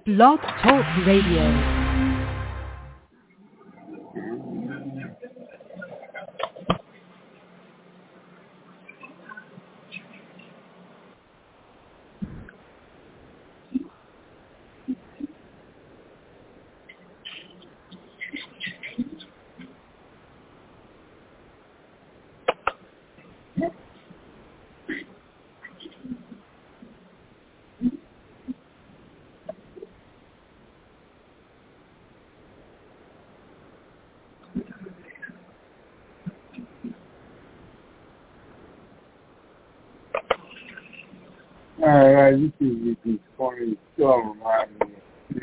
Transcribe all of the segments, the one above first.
Blog Talk Radio. All right, this is the funny song right here.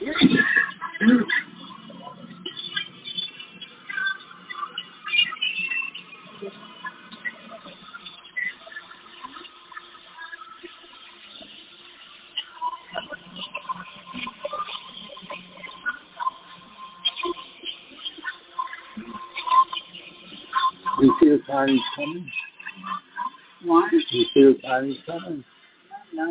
You see the time he's coming? What? You see the time he's coming? No,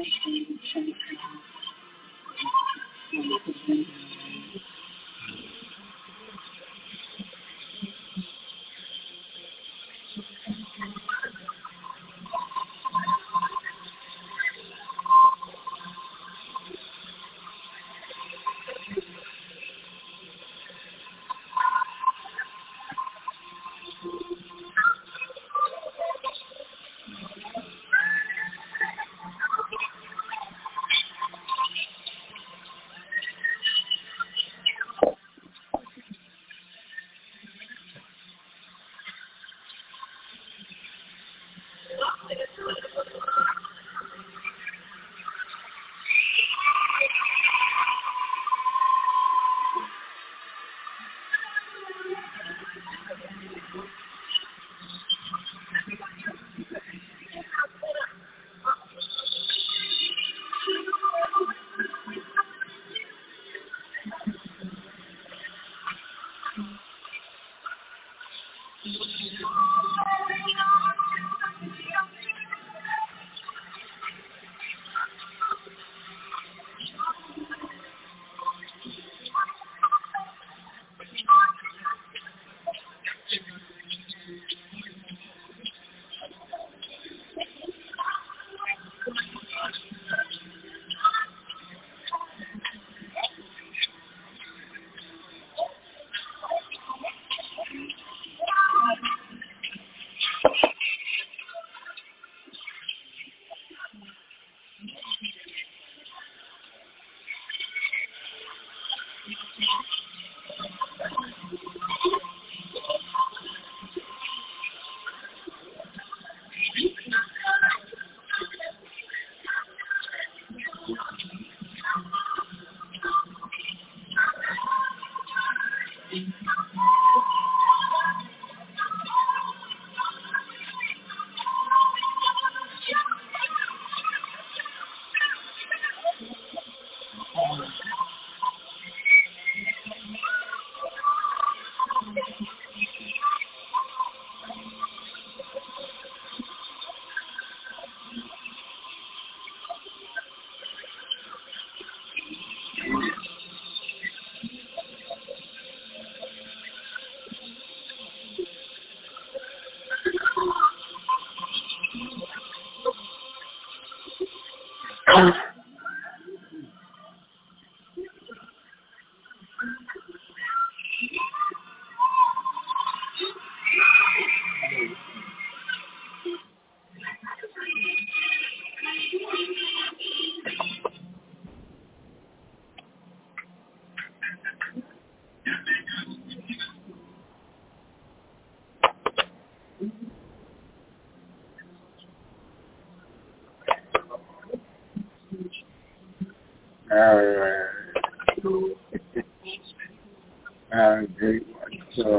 Great one. So,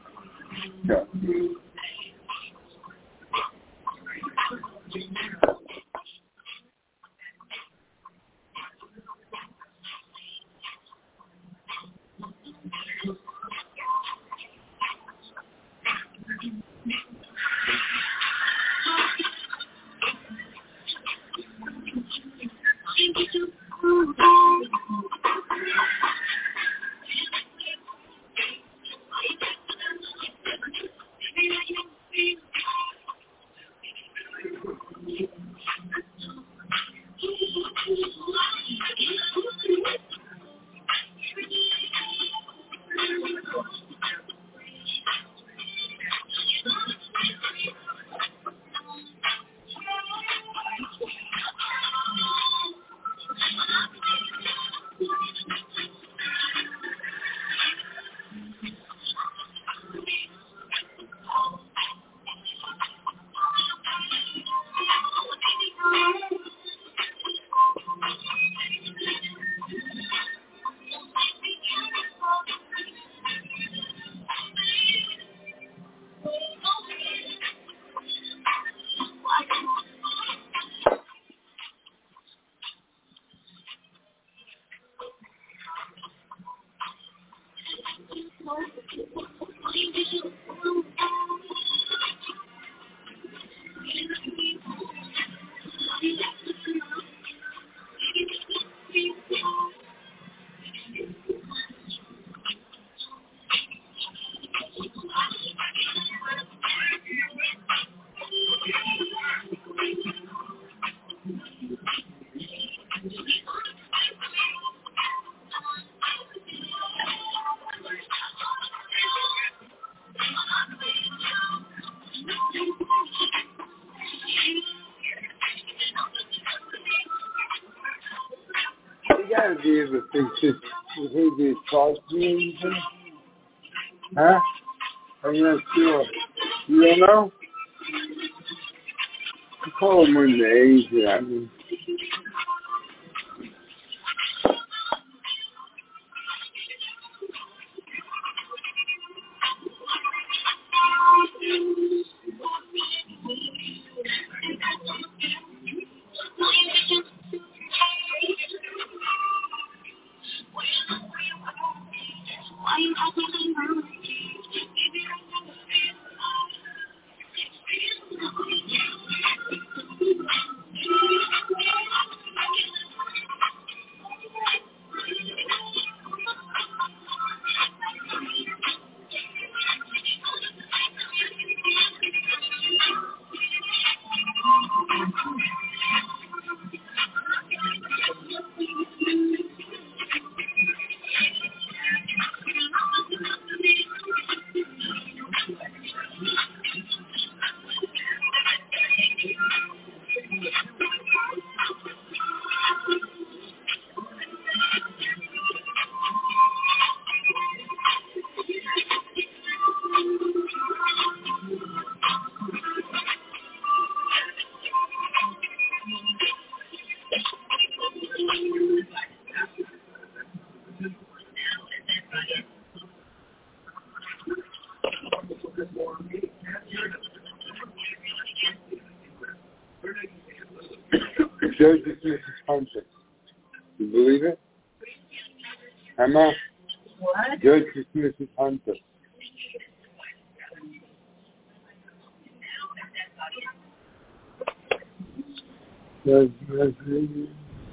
yeah. You gotta be able to fix this behavior cost me anything. Huh? I'm not sure. You don't know? I call them when the age, I mean. Judge dismisses Hunter. You believe it? Emma? What? Judge dismisses Hunter. Judge dismisses.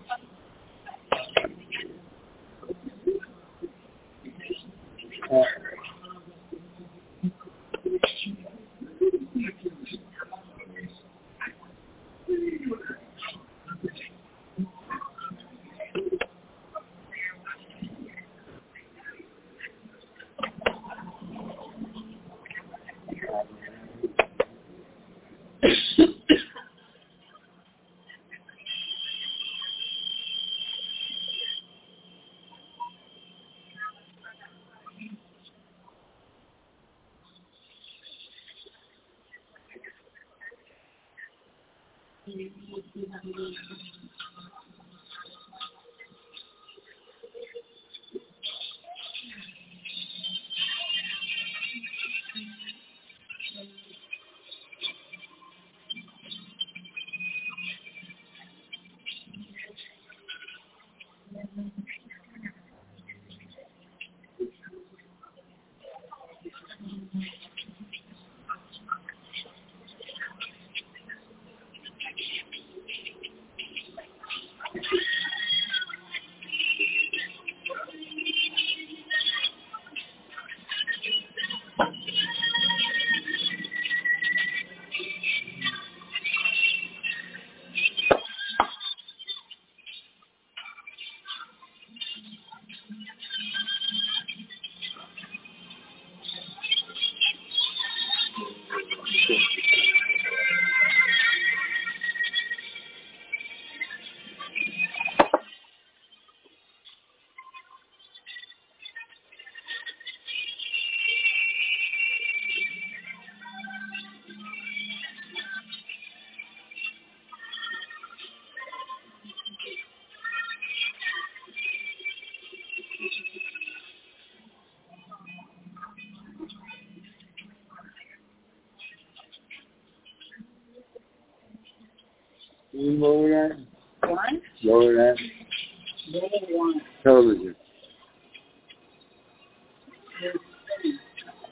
Can you lower that? One? Lower that. Level one. Television. It's spinning.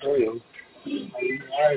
Oh, yeah. All right.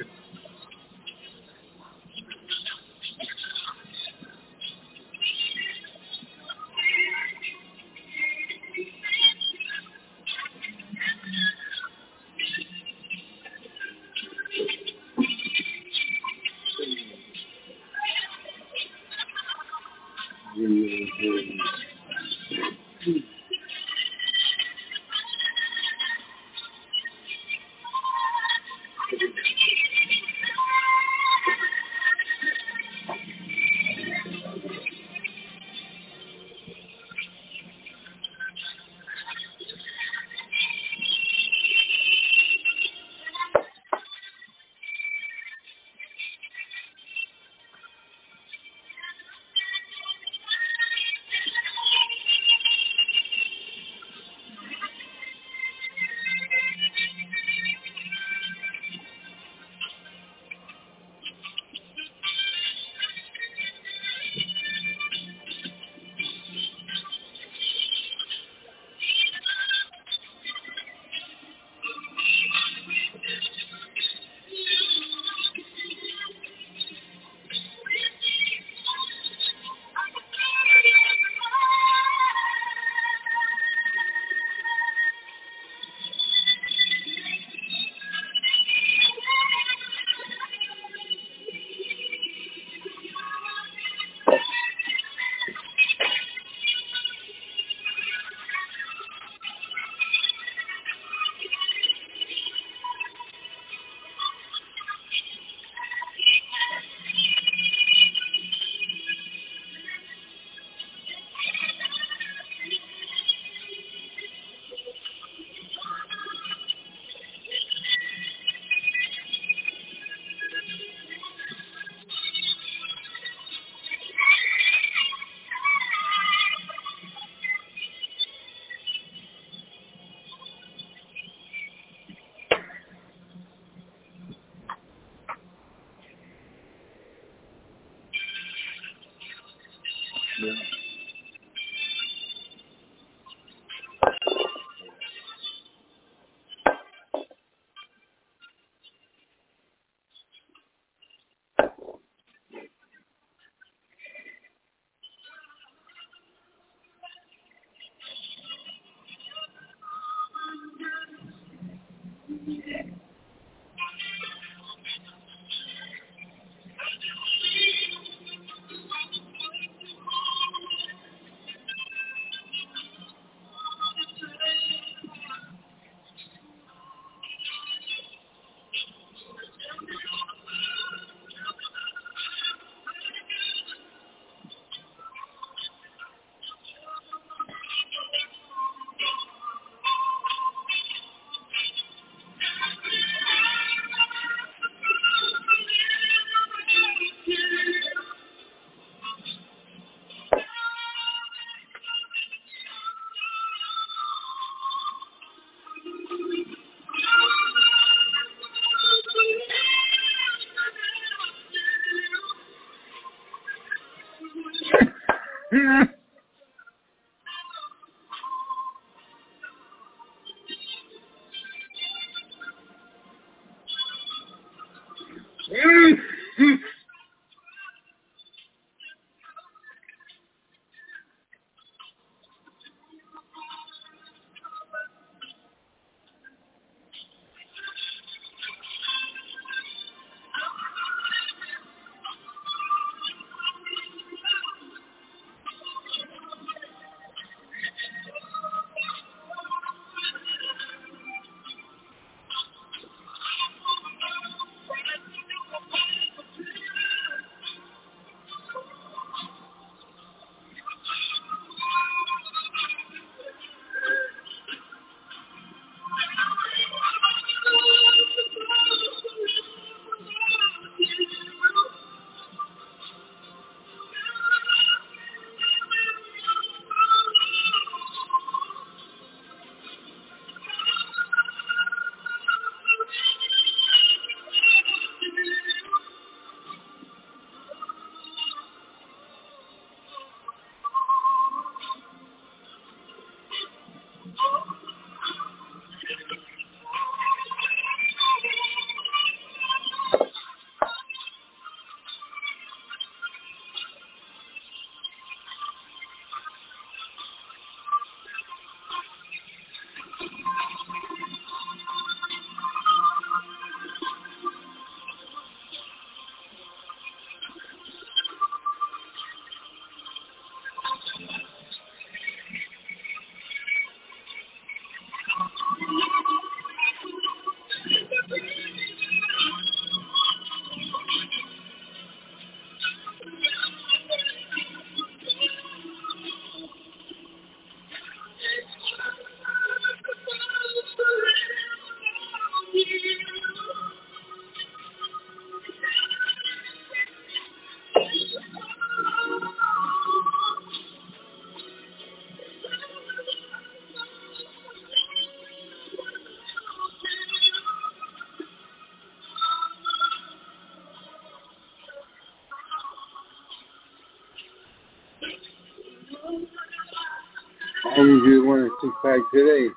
only do one a six-pack today.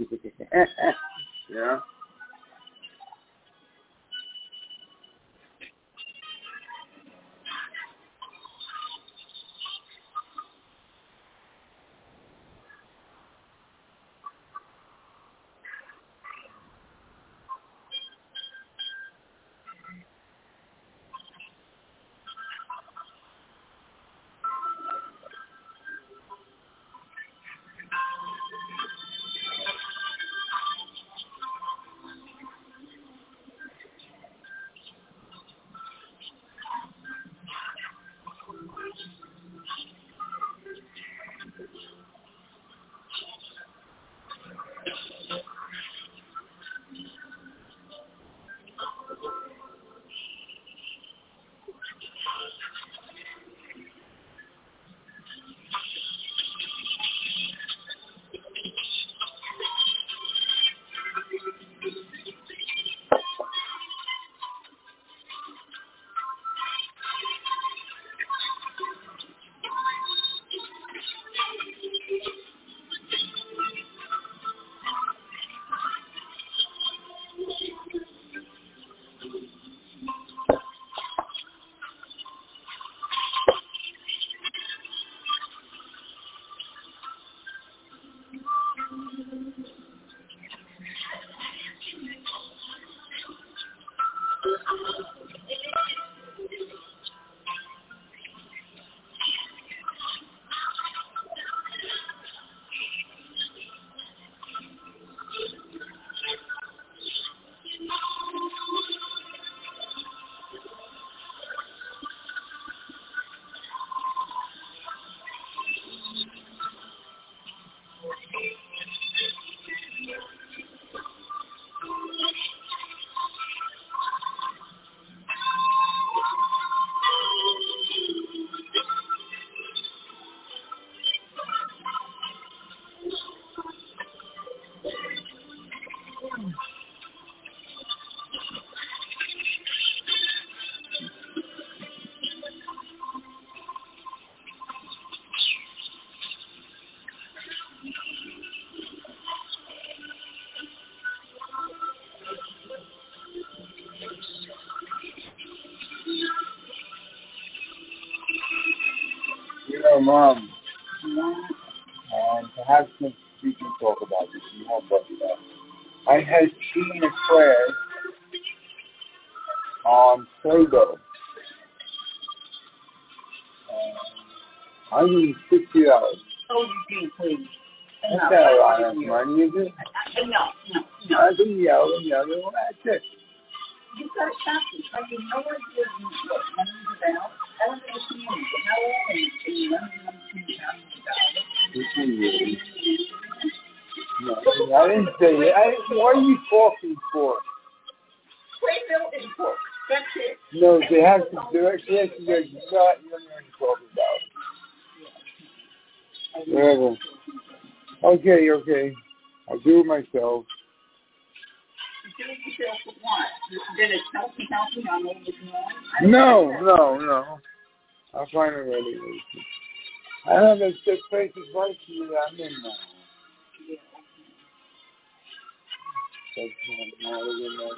Yeah. You know, Mom, perhaps we can talk about this more, but I had seen a class on Play-Doh. I need $60. Oh, you do, please. That's not a lot of money, is it? No. I can yell, that's it. You've got to stop this. I have no idea what money's about. I don't understand it. How old are you? You don't understand No, I didn't say it. What are you talking for? Playbill is book. That's it. No, they have to do it. Yes, you know what you're talking about. Whatever. Okay. I'll do it myself. You do it yourself for what? Then it's healthy, I'm over the No. I'll find a ready reason. I have a sick place is right to you that I'm in now. That's not even nice.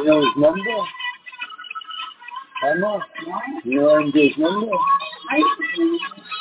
You know his number? Emma? You know MJ's number? I do.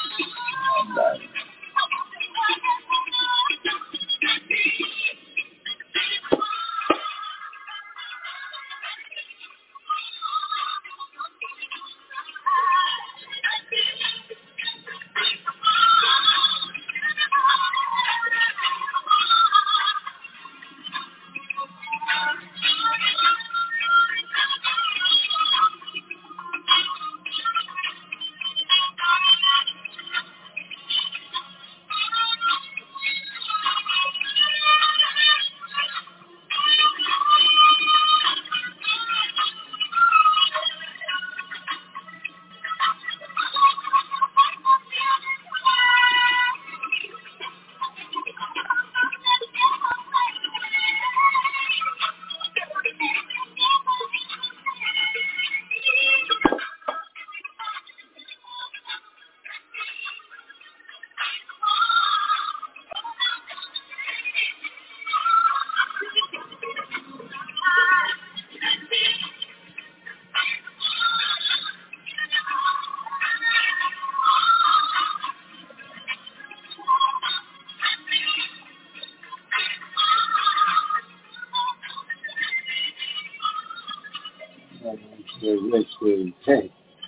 Let's see. Hey.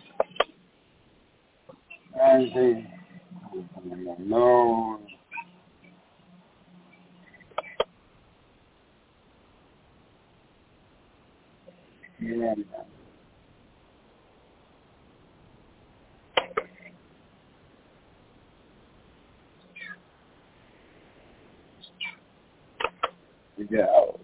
Anything? No. Yeah. Yeah.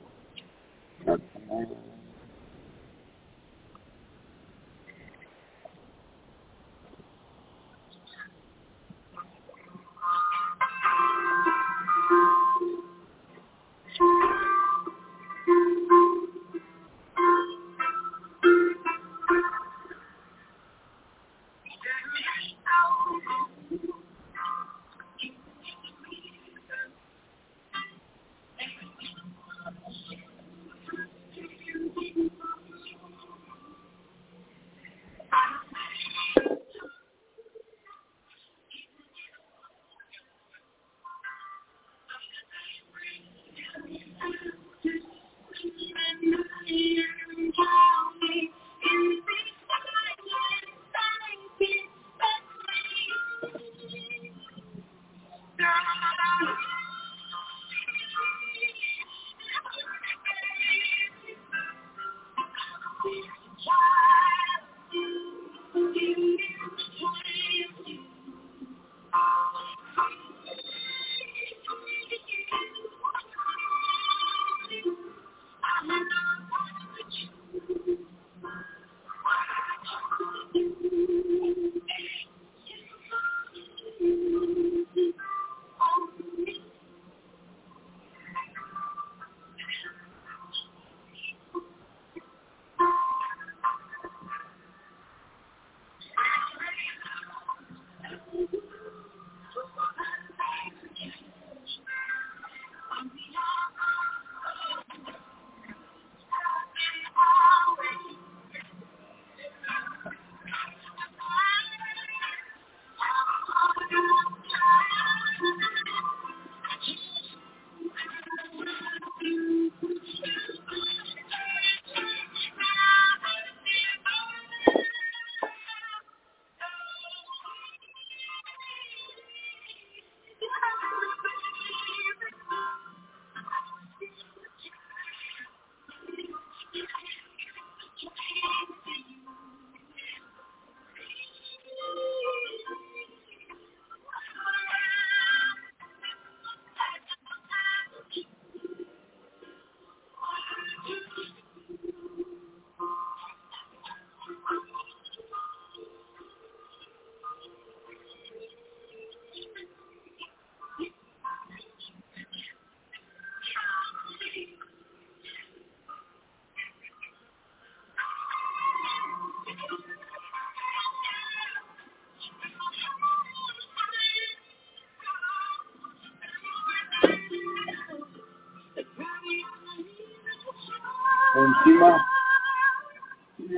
Encima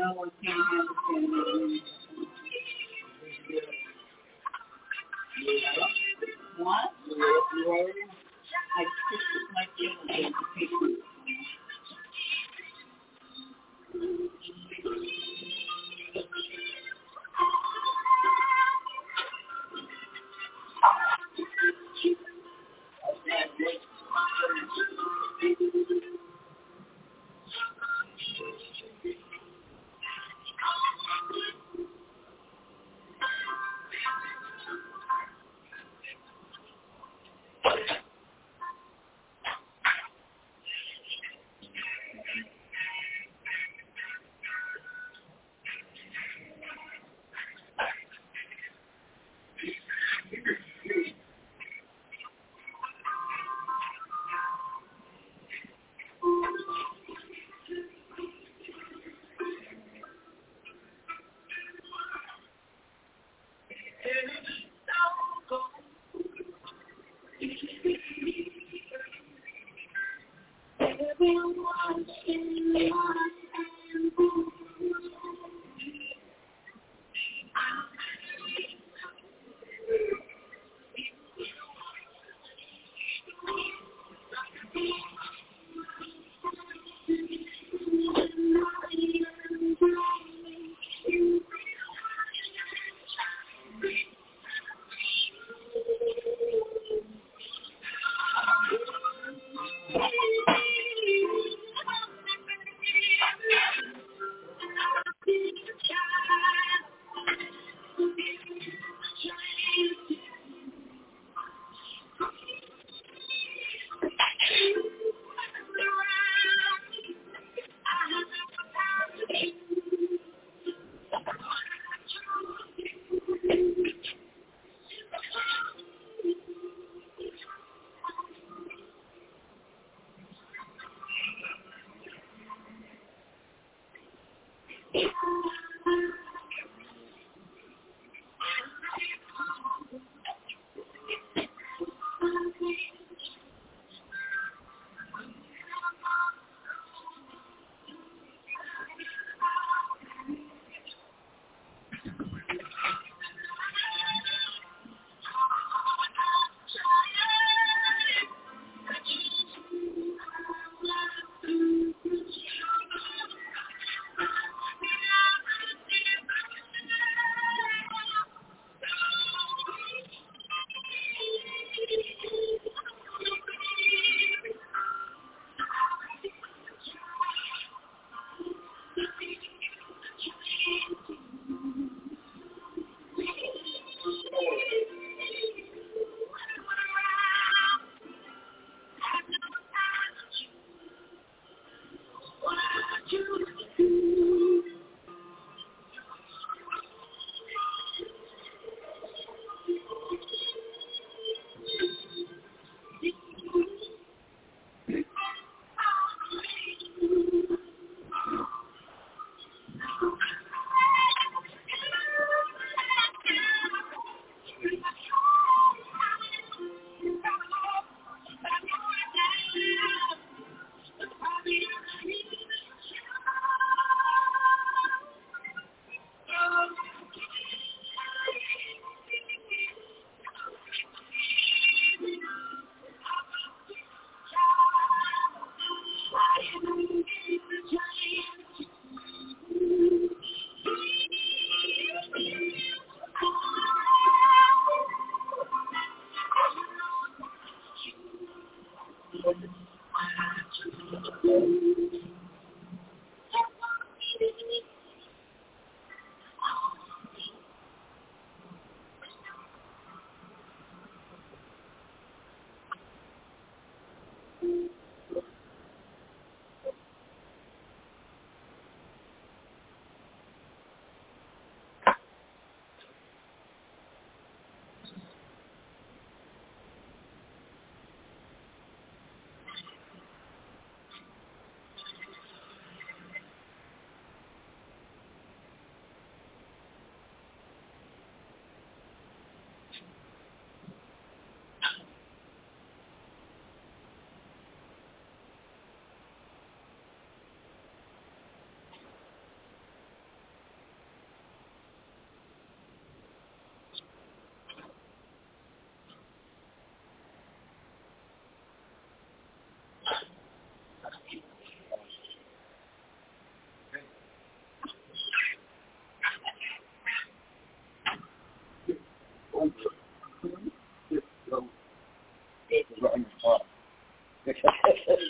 No, I can't understand it. What? I kissed my children.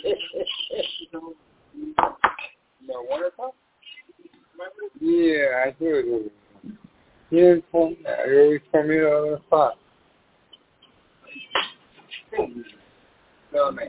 No water pump? Yeah, I do. Yeah, I always come in on the spot. No, man.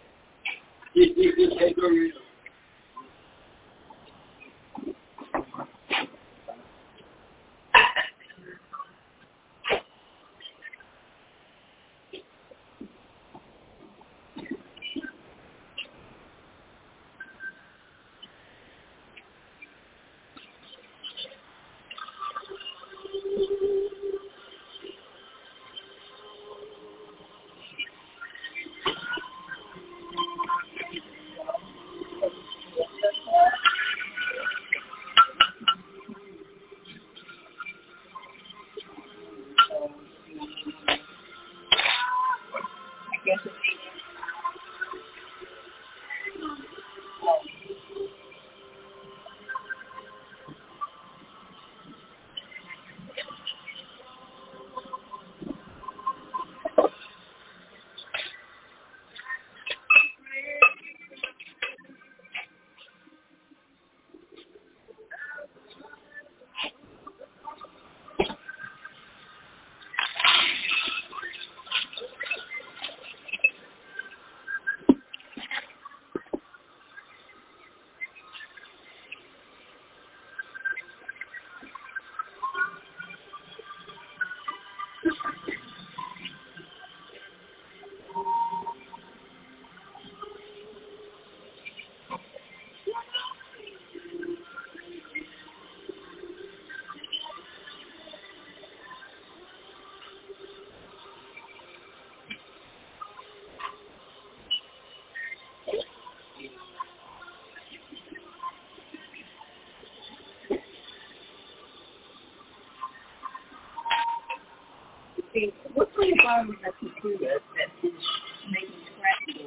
See, what kind of farming that you do that is making scratchy?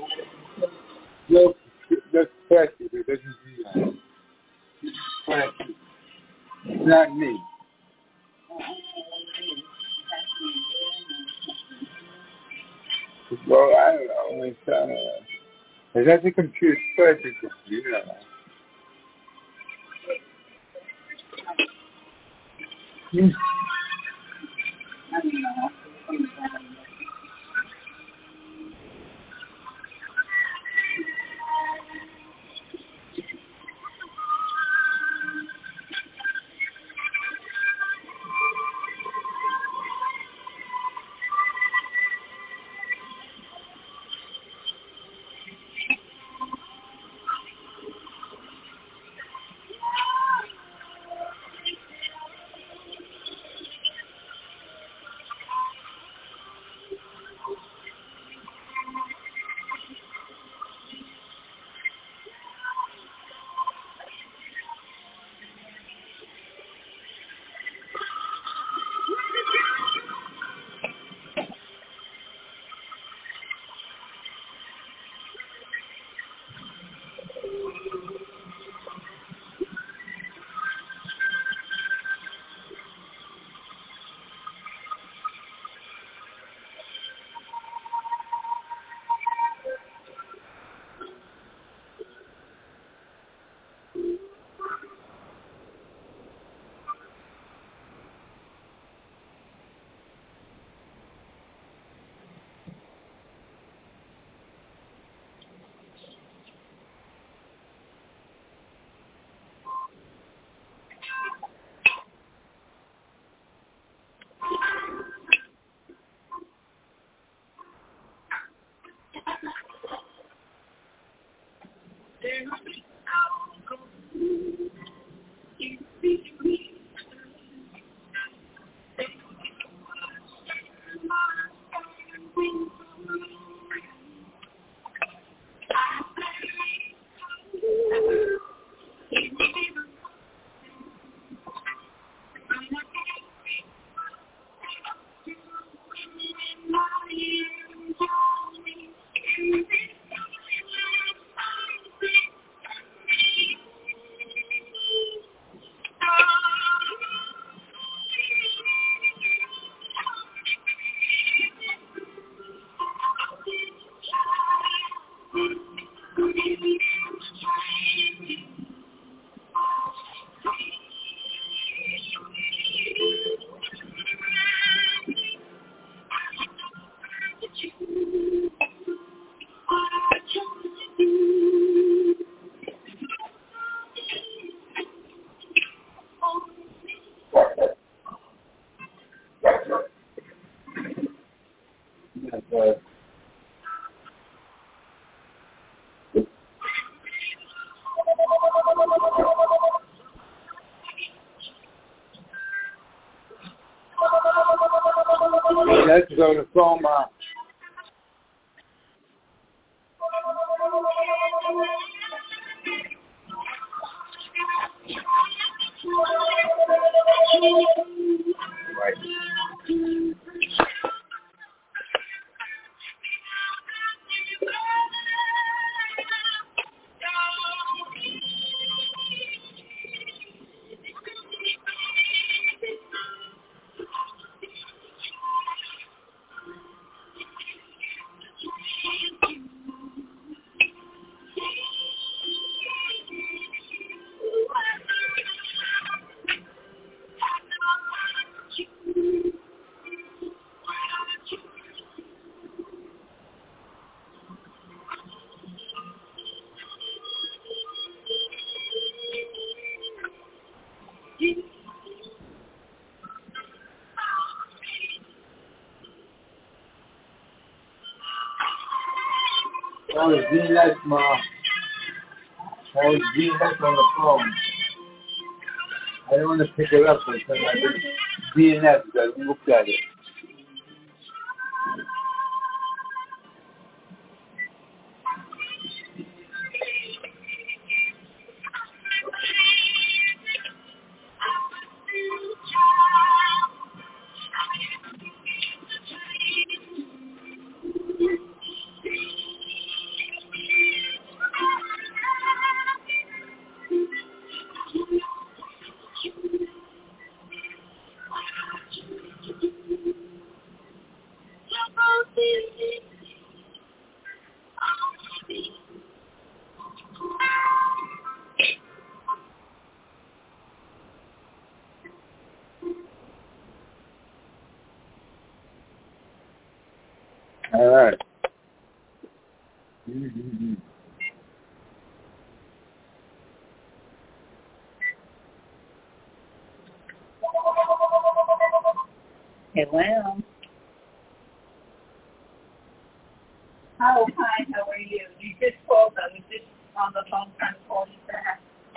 No, that's scratchy. That doesn't do that. Scratchy. Not me. Well, I don't know. That's a computer, scratchy computer. I don't know. Let's go to phone, Ma. Oh, it's DNS, Ma. Oh, it's DNS on the phone. I don't want to pick it up because I did DNS. I looked at it. All right. Mm-hmm. Hello. Oh, hi, how are you? You just called. I was just on the phone trying to call you back.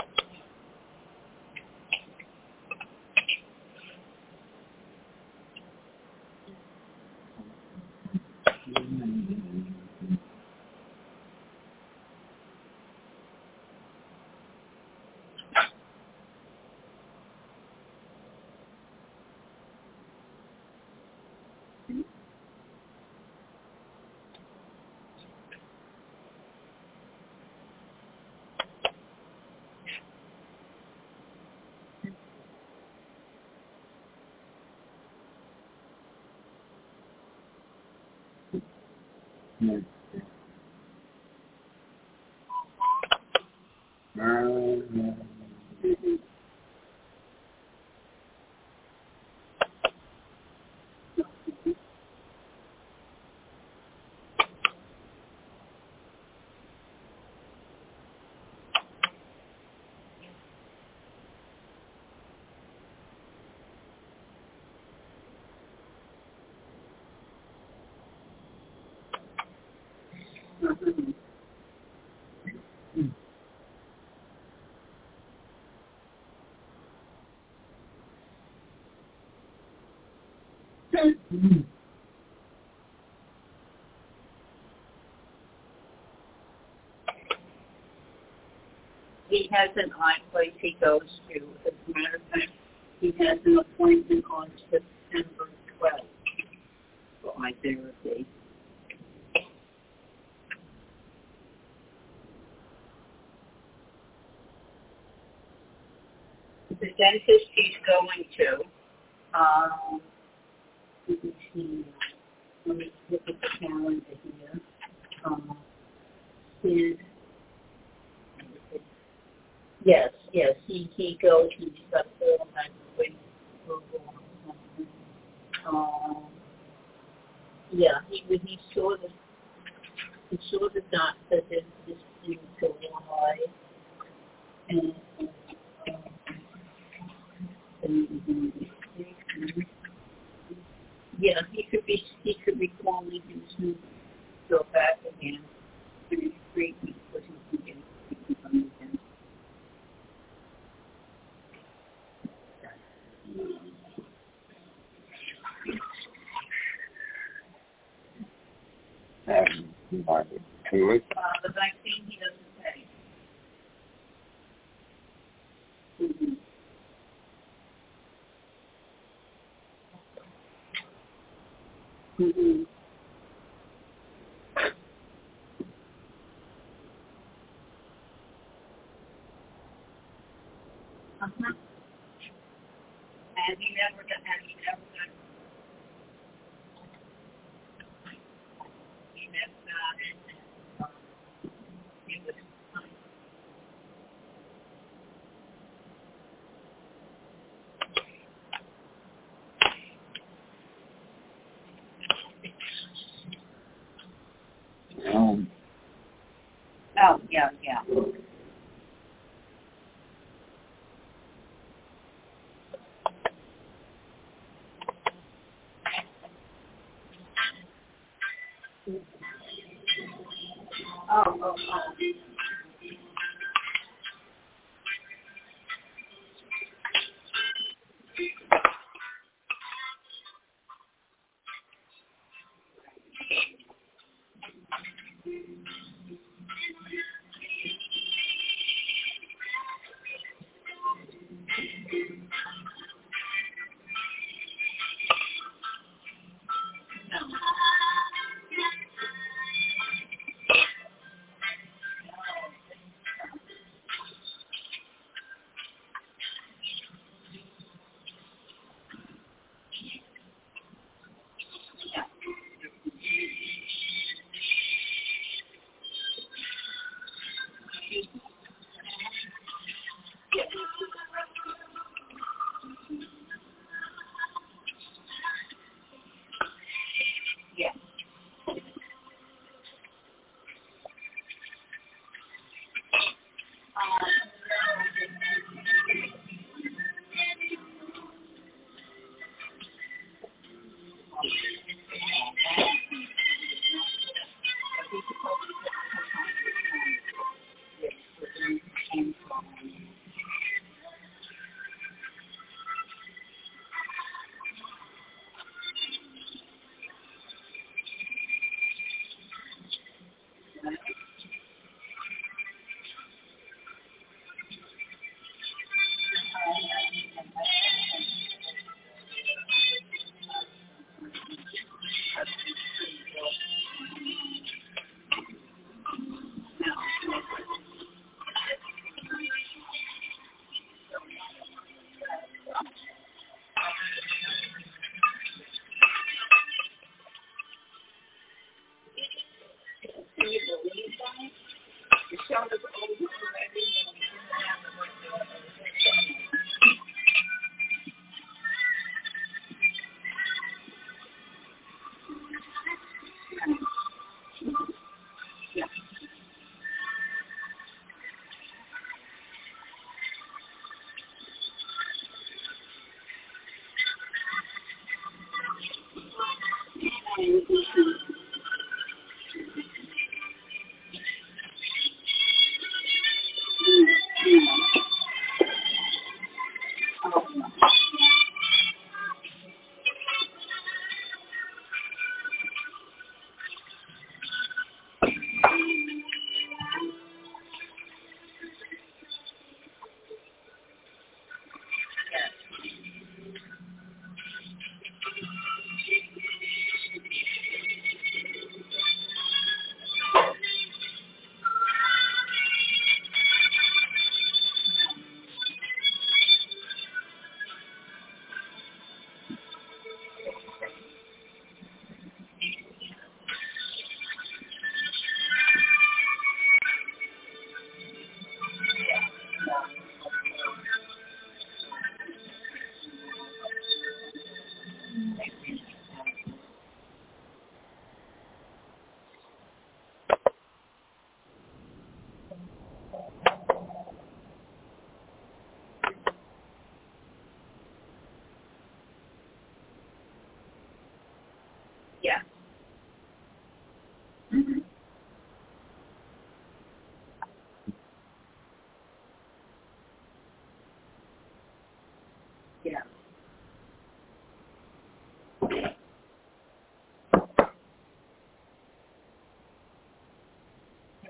He has an eye place he goes to. As a matter of fact, he has an appointment on September 12th for eye therapy. The dentist he's going to, let me look at the calendar here. Yes, he goes and he's got all that weight. Yeah, he saw can show the dot that is this thing to Y. And yeah, he could be calling him to go back again. 3 weeks, but he can come again. The vaccine he doesn't pay. Mm-hmm. Mm-hmm. Uh-huh. And he never got. Oh, yeah. Oh.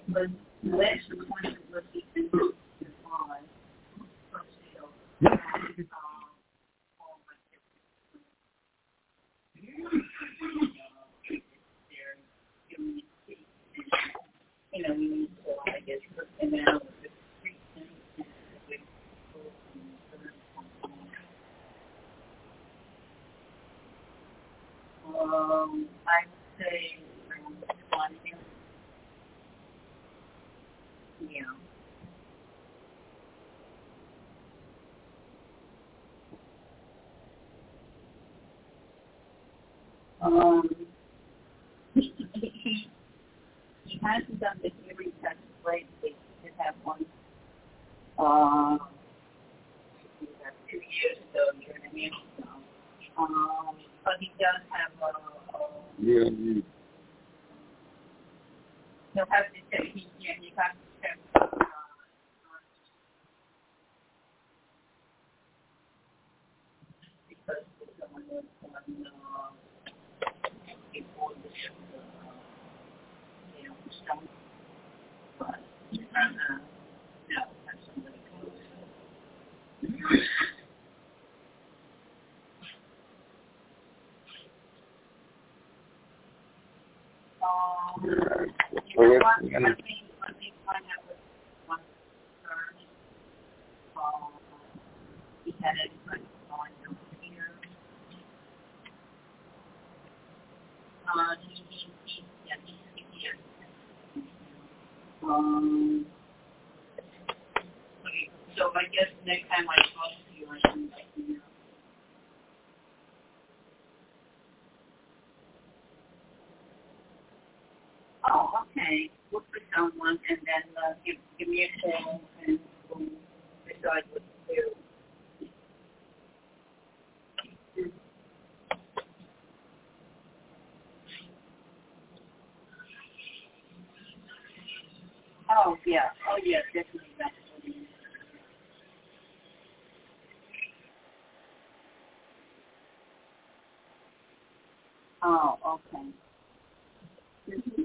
But the last appointment was the end of July. You know, we need to, I guess, put them out with the treatment and with I would say around 20. Yeah. He hasn't done the hearing test lately. He did have one 2 years ago, year and a half ago. But he does have he'll have to check. He has to check. Because someone was on before the stone. But no, that's somebody close. You know what? Let me find out what one concern. He had anybody going over here. He's here. So I guess next time I talk to you, I can let you know. Oh, okay. Look for someone and then give me a call and we'll decide what to do. Oh, yeah. Oh, yeah, definitely. That's what it is. Oh, okay. Mm-hmm.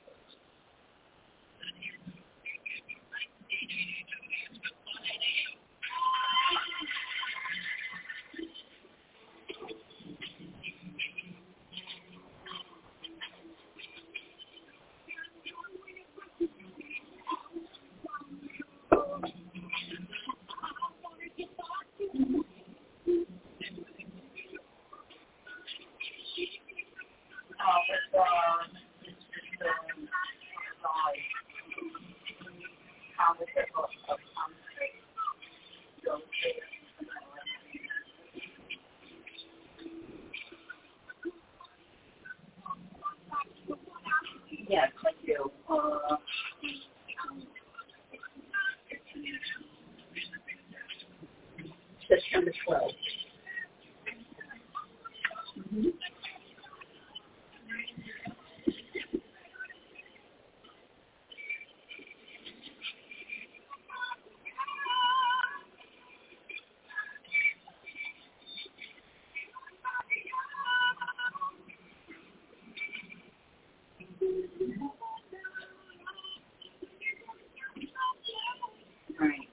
Yes, I do. September 12th. Mm-hmm. Right.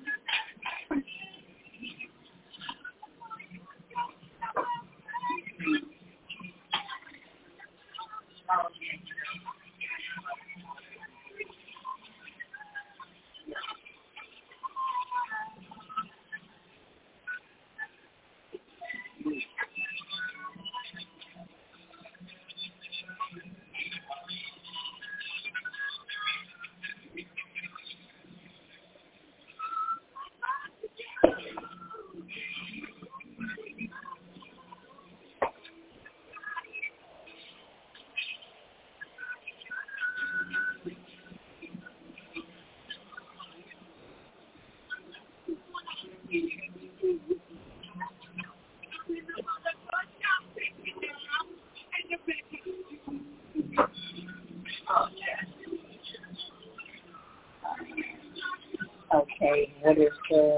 Okay, what is the...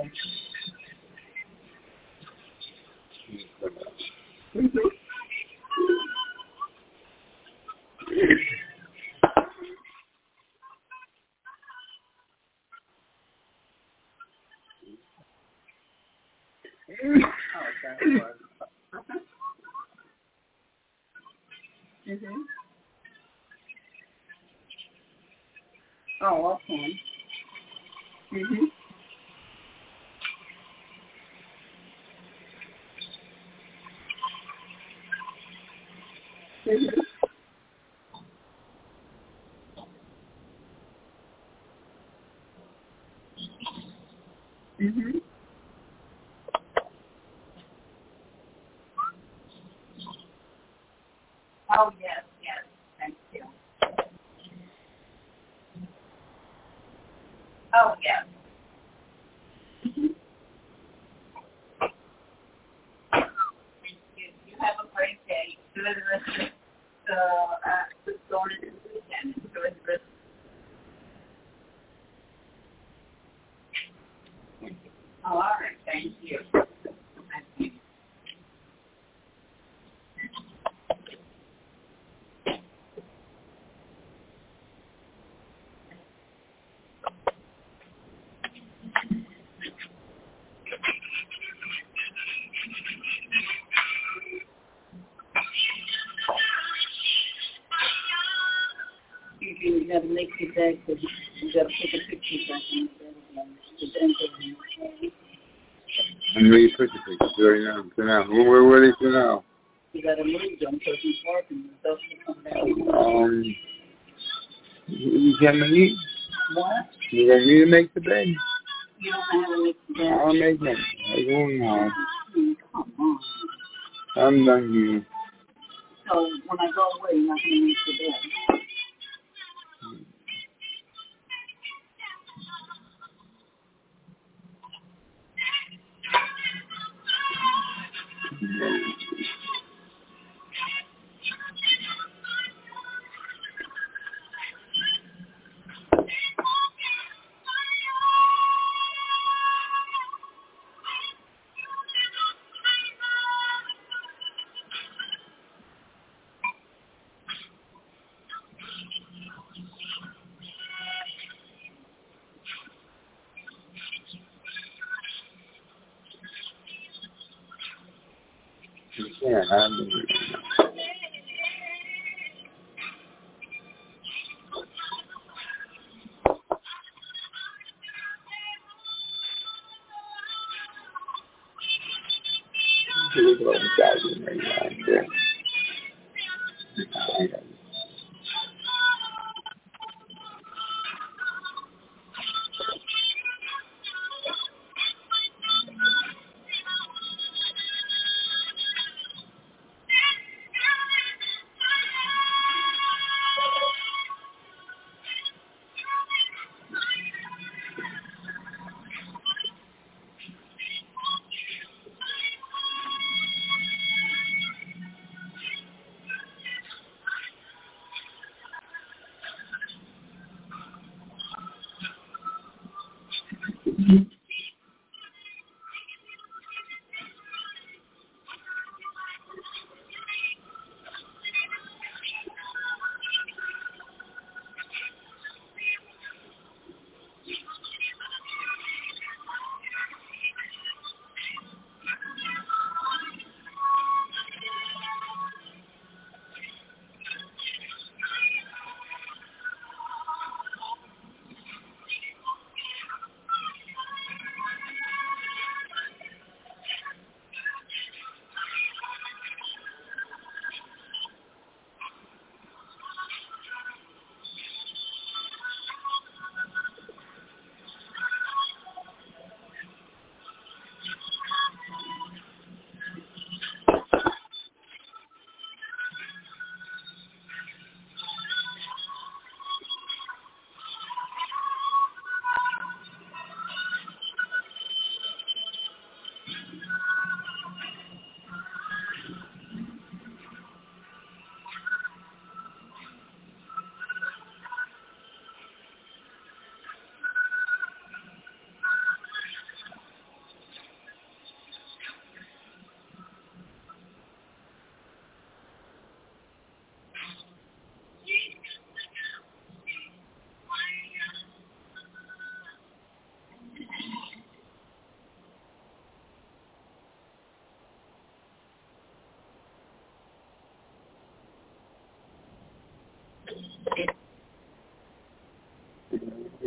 Mm-hmm. Oh, okay. Mhm. Mhm. Mhm. Oh yes, yes. Thank you. Oh yes. Mhm. Thank you. You have a great day. Enjoy the rest of the going into the weekend. Enjoy the rest. Oh, all right. Thank you. Thank you. You gotta make your bed because you gotta take a picture back in the bed again. The bed again. And where you put the pictures? Right now. So now. Where are they to now? You gotta move them because he's working. The dust will come down. You can't make it? What? You want me to make the bed? You don't know how to make the bed. I'll make it. I don't know. Come on. I'm done here. So when I go away, you're not gonna make the bed. You can't. I'm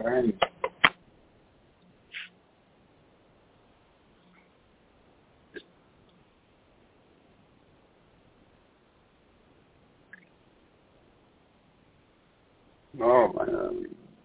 friends. Oh, man.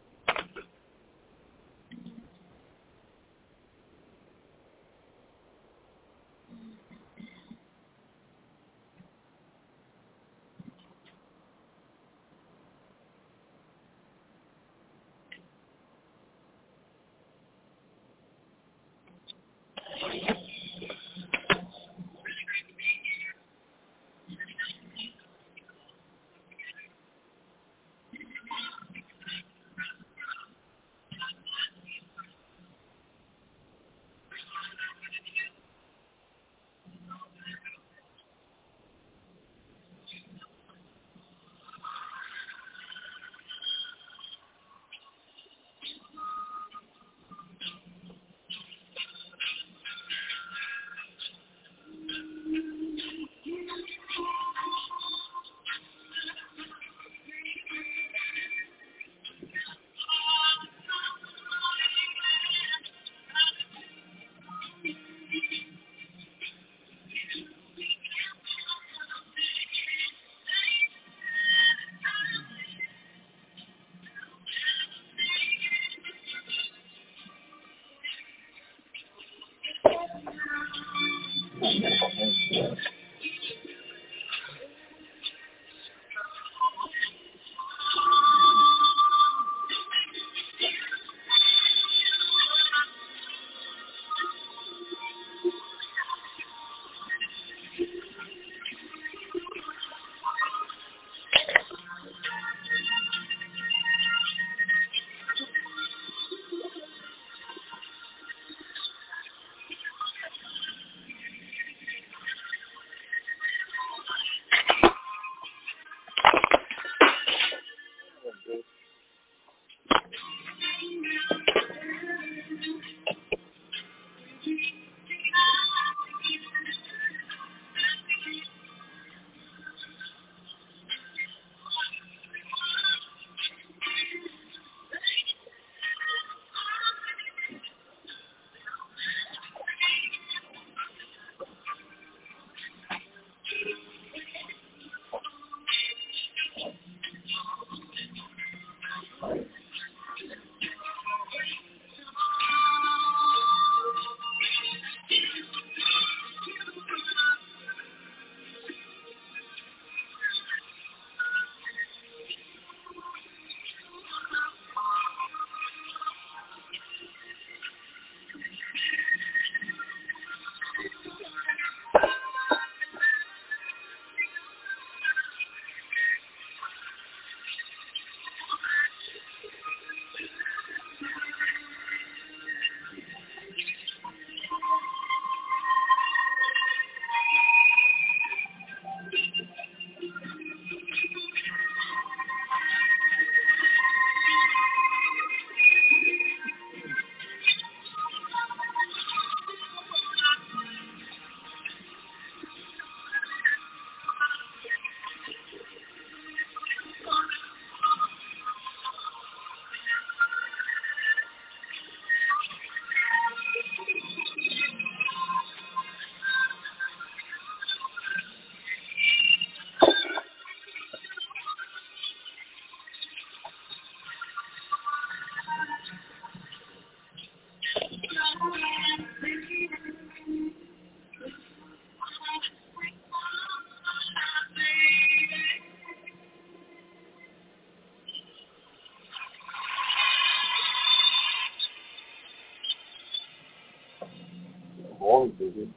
Always busy.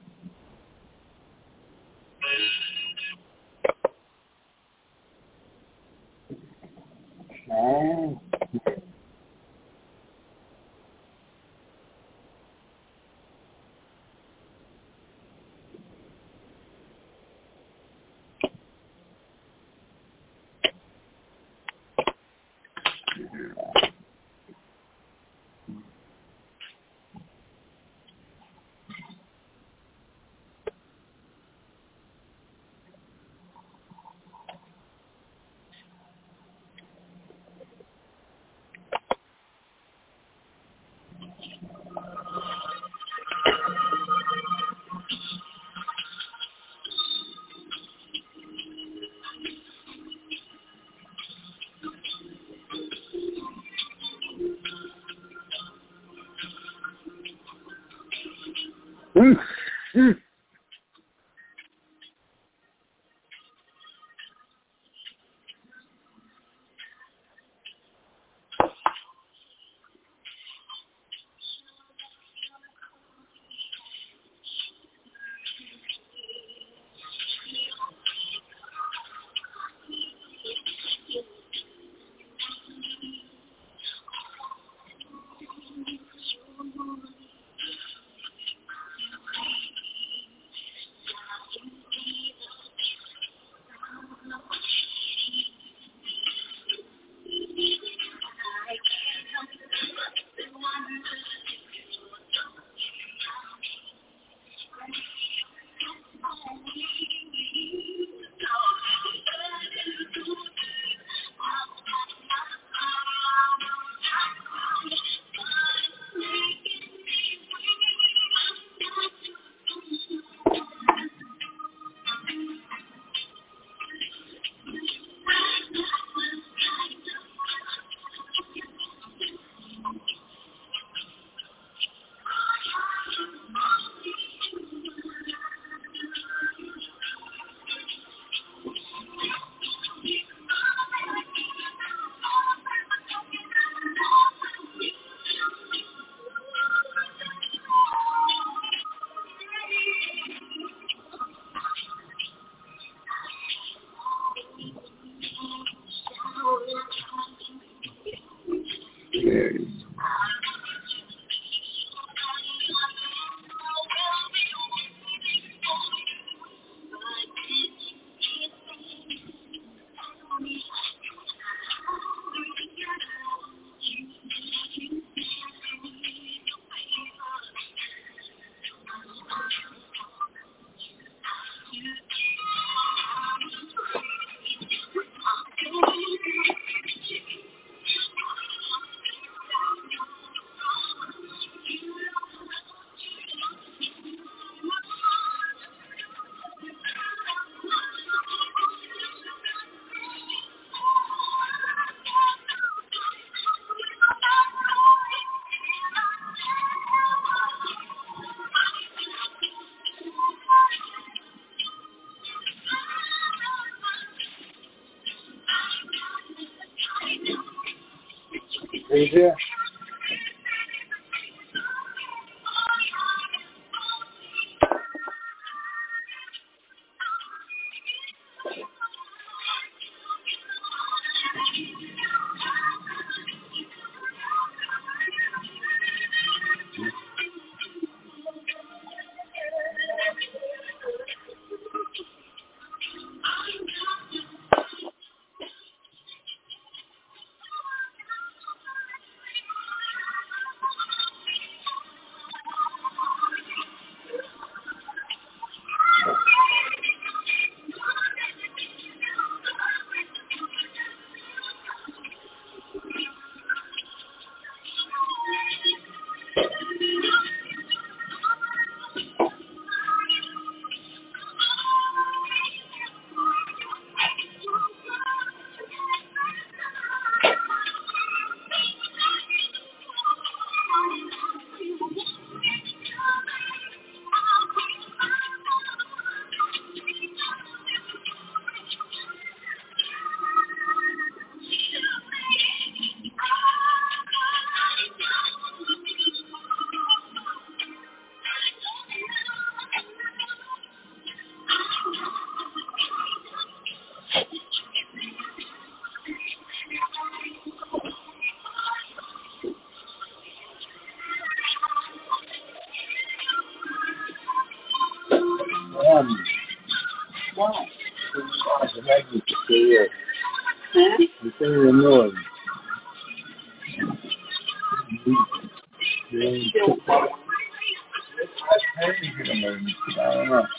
Easier. Why? The magnet is still there. Huh? The thing in the noise. Still falling. I don't know.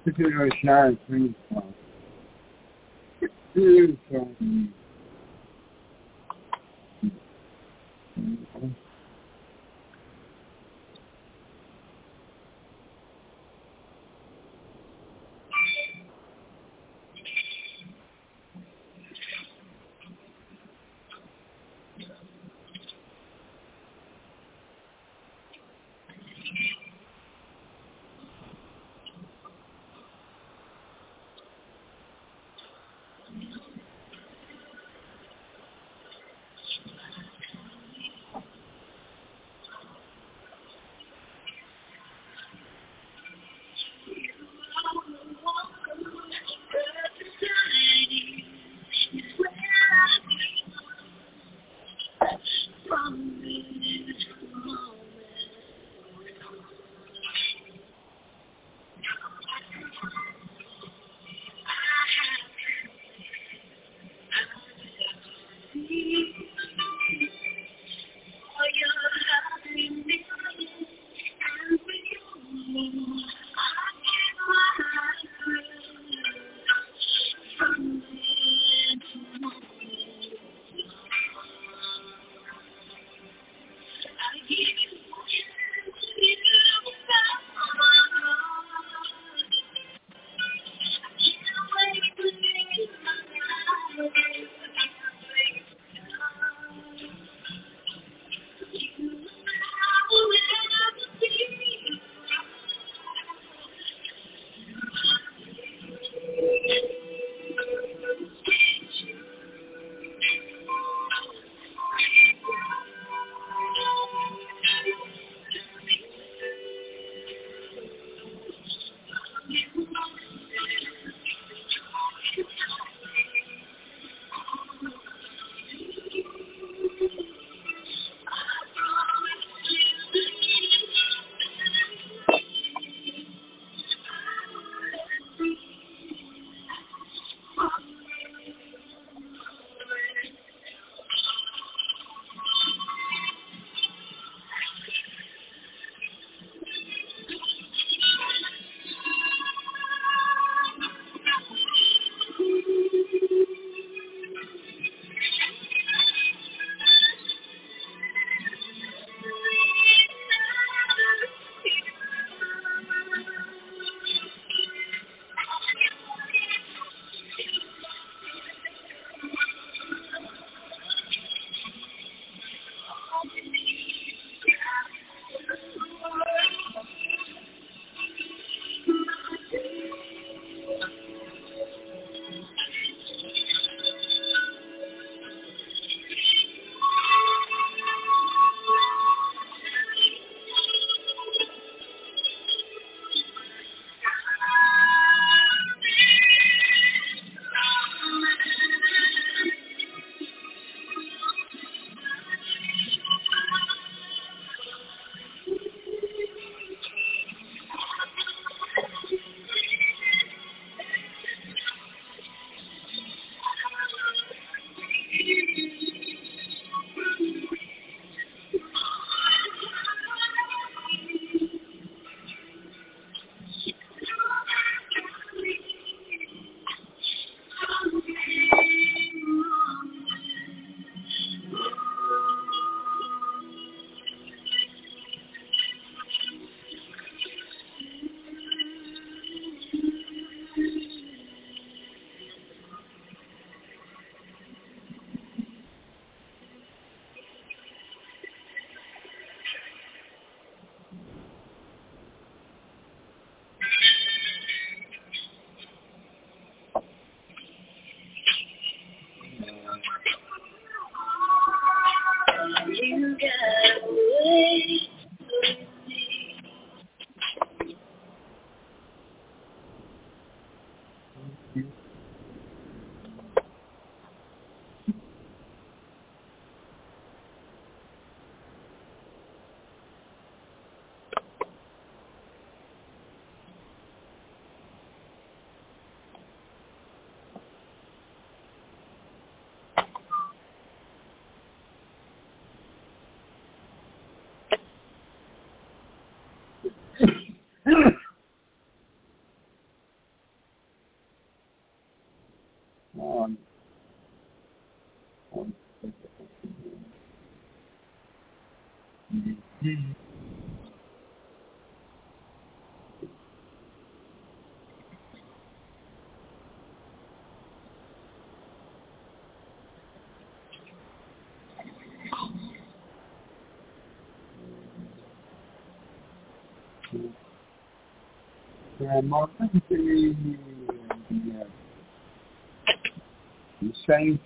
Look at those shiny things. Beautiful. on. The same.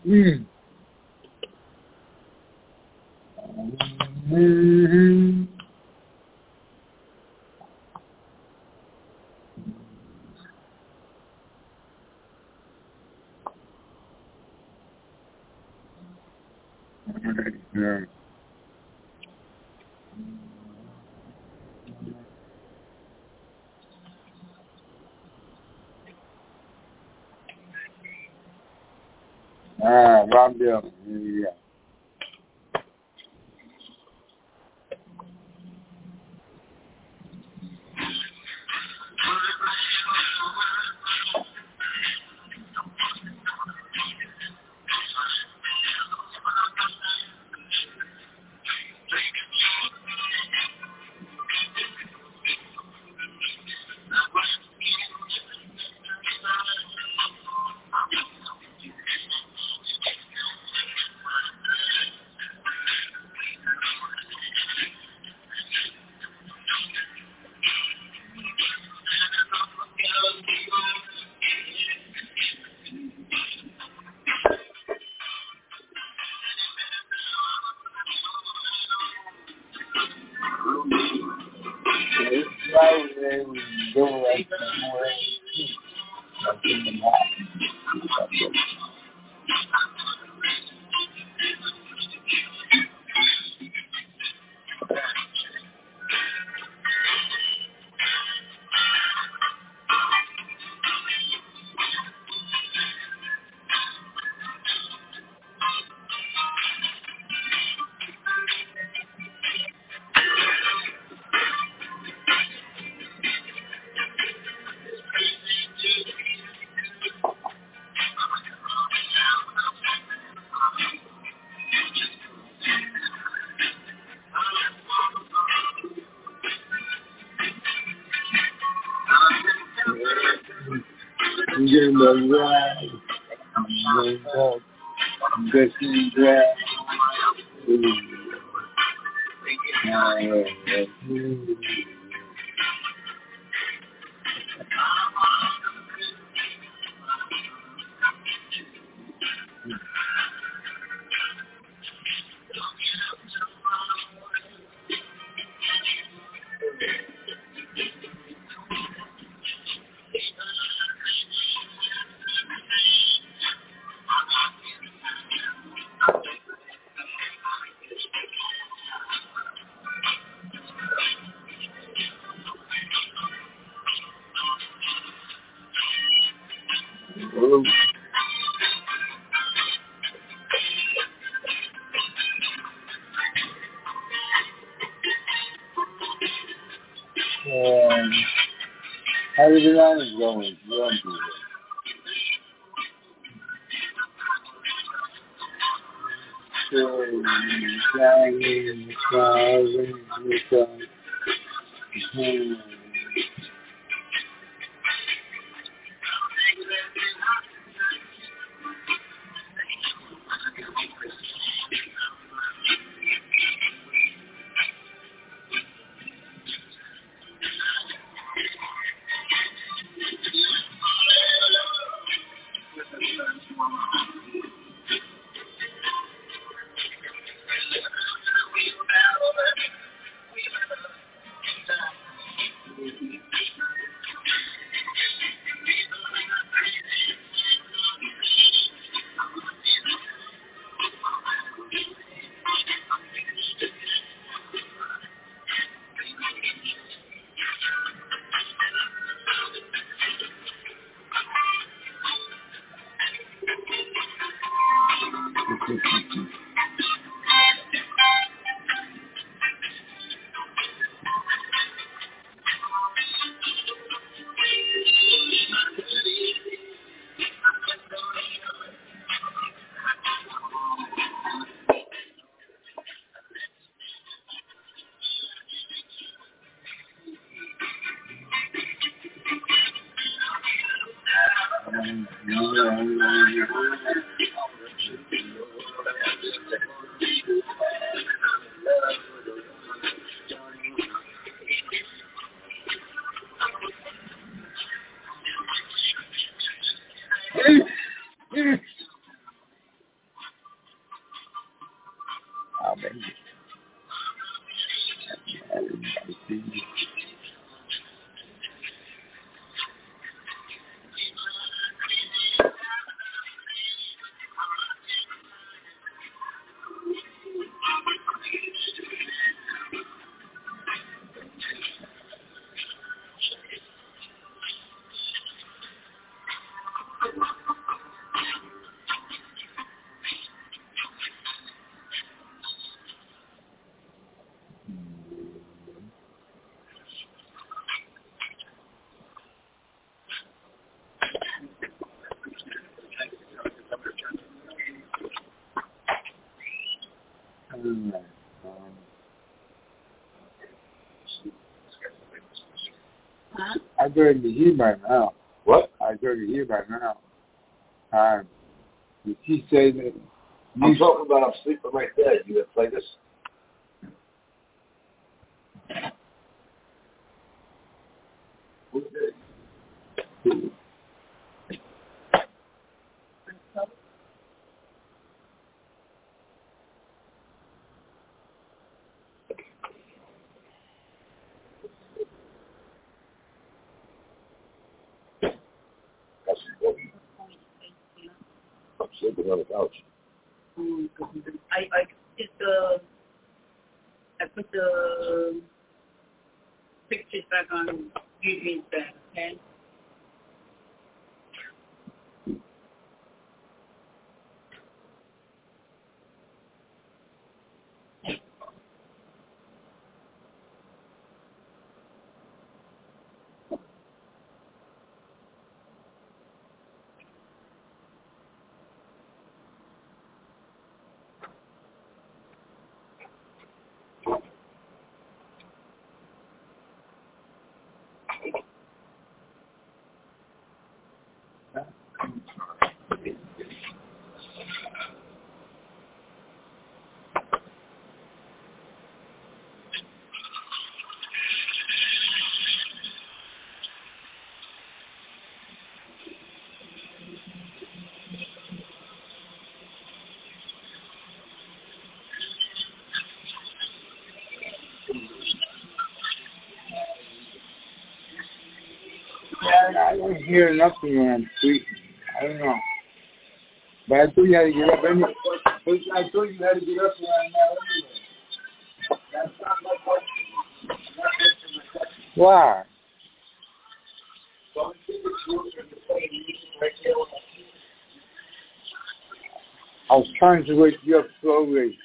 Yeah. Bob Dylan. Yeah. How did the line going? Huh? I started to hear by now. What? I started to hear by now. She said that I'm talking about I'm sleeping right there. You gonna play this? Who's this? That's important. I'm sleeping on the couch. I put the pictures back on Eugene's bed, okay? I don't hear nothing when I'm sleeping. I don't know. But I told you how to get up anyway. I told you how to get up when I'm not anyway. That's not my question. Why? I was trying to wake you up slowly.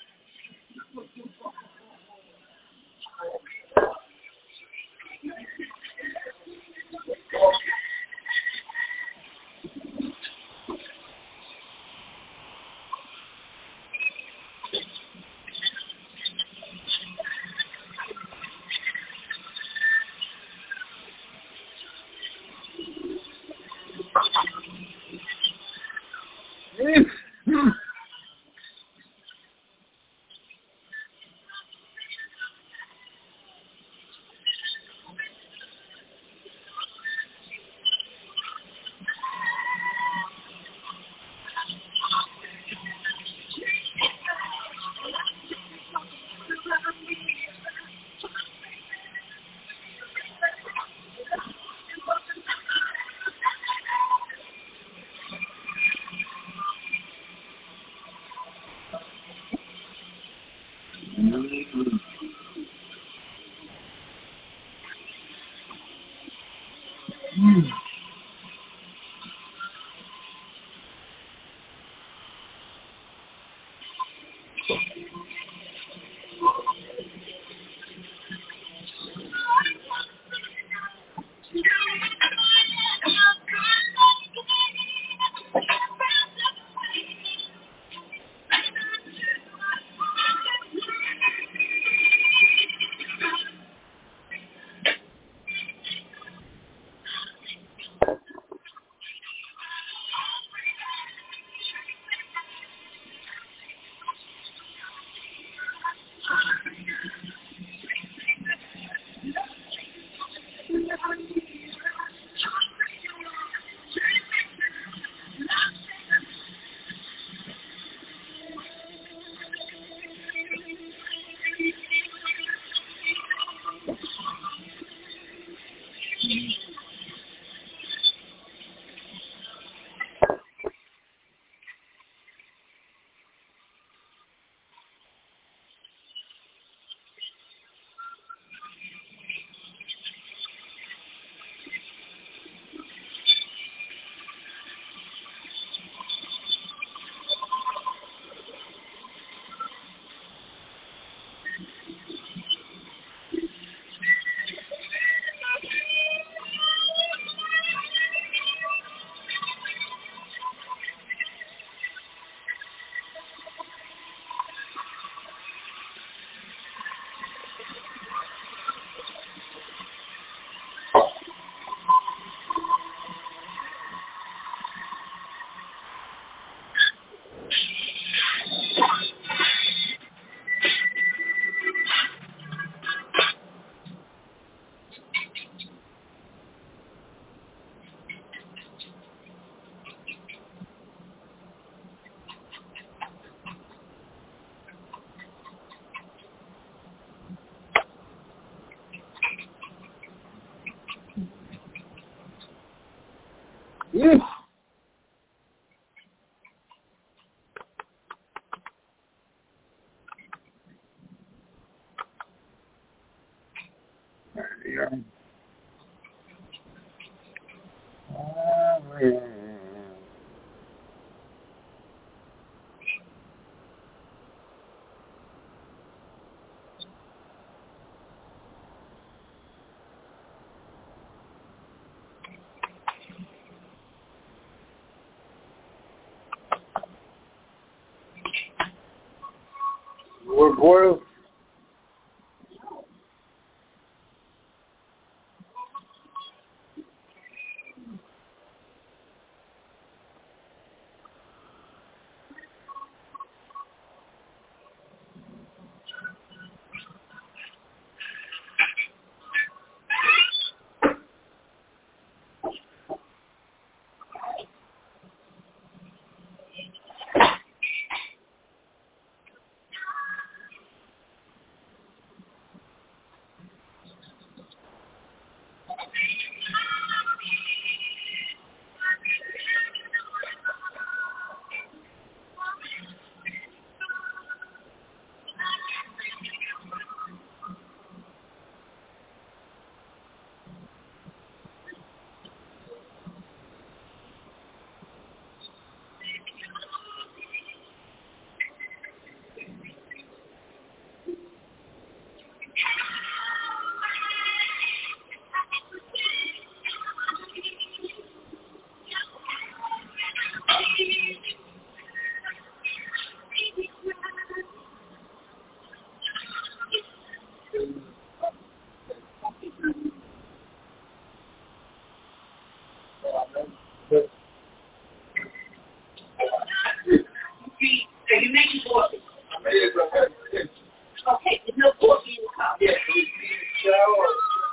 We're boiled. Are you making coffee? Okay, there's no coffee in the cup. Yeah, shower.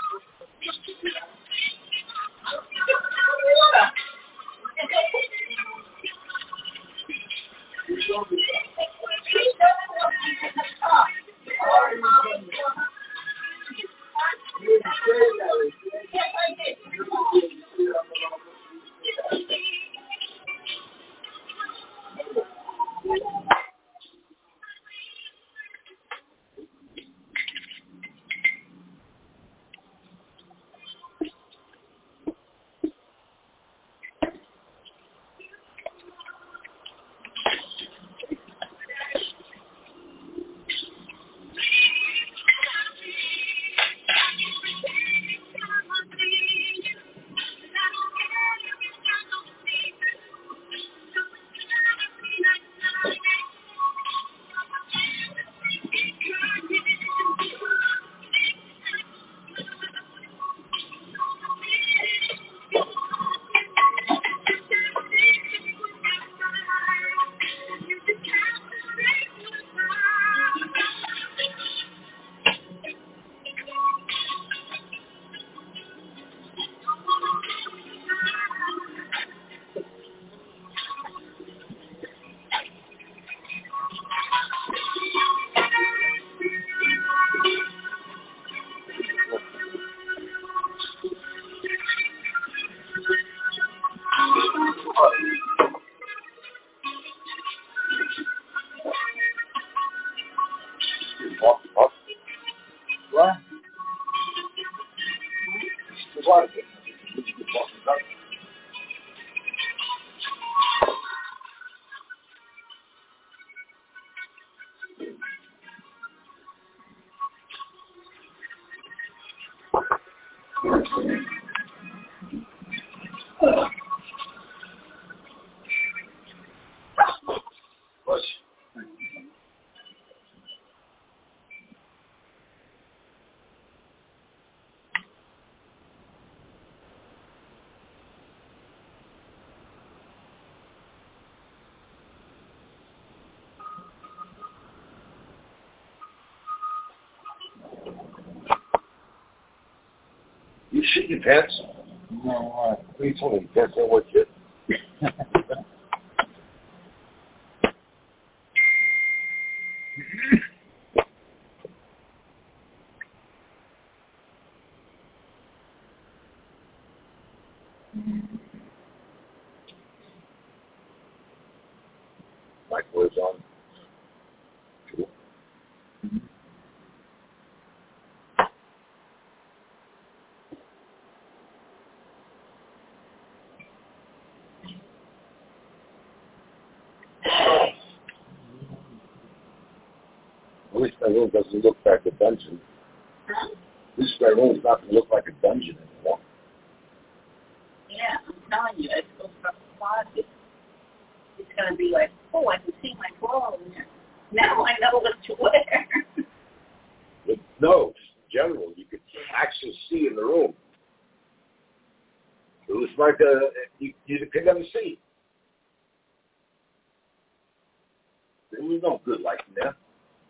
What? You shit your pants? No, What are you telling me? Pants ain't what shit? least my room doesn't look like a dungeon. Huh? At least my room's not going to look like a dungeon anymore. Yeah, I'm telling you, it's going from the closet. It's going to be like, oh, I can see my clothes. Now I know what to wear. But no, in general, you could actually see in the room. It was like you could never see. There was no good light in there.